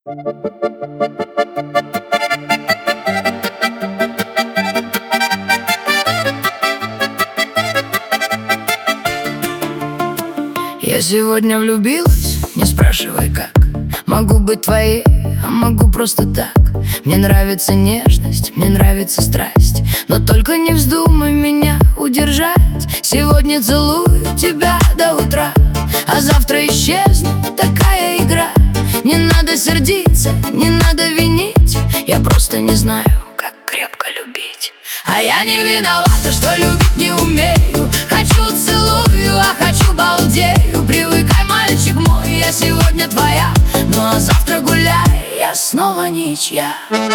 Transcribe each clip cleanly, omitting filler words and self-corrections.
Я сегодня влюбилась, не спрашивай как. Могу быть твоей, а могу просто так. Мне нравится нежность, мне нравится страсть, но только не вздумай меня удержать. Сегодня целую тебя до утра, а завтра исчезнет такая игра. Не надо сердиться, не надо винить, я просто не знаю, как крепко любить. А я не виновата, что любить не умею. Хочу целую, а хочу балдею. Привыкай, мальчик мой, я сегодня твоя, ну а завтра гуляй, я снова ничья.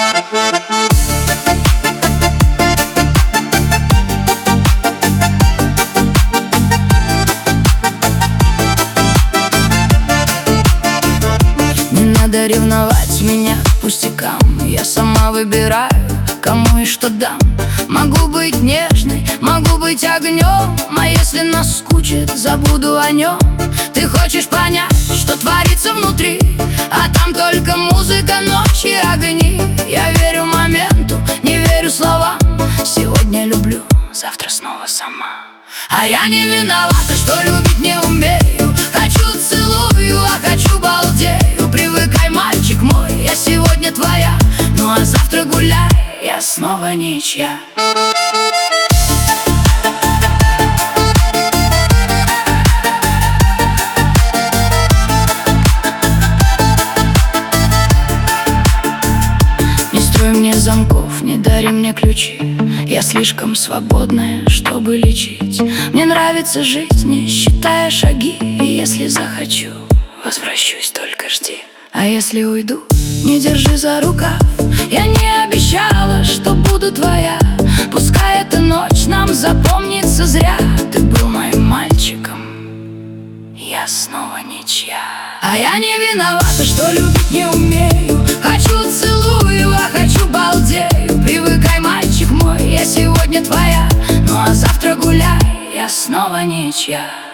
Не надо ревновать меня к пустякам, я сама выбираю, кому и что дам. Могу быть нежной, могу быть огнем, а если наскучит, забуду о нем. Ты хочешь понять, что творится внутри, а там только музыка, ночь и огни. Я верю моменту, не верю словам. Сегодня люблю, завтра снова сама. А я не виновата, что любить не умею. Хочу целую, а хочу балдею. Привыкай, мальчик мой, я сегодня твоя, ну а завтра гуляй, я снова ничья. Не строй мне замков, не дари мне ключи. Я слишком свободная, чтобы лечить. Мне нравится жить, не считая шаги. И если захочу, возвращусь, только жди. А если уйду, не держи за рукав. Я не обещала, что буду твоя. Пускай эта ночь нам запомнится зря. Ты был моим мальчиком, я снова ничья. А я не виновата, что любить не умею. Хочу целую, а хочу балдею. Привыкай, мальчик мой, я сегодня твоя, ну а завтра гуляй, я снова ничья.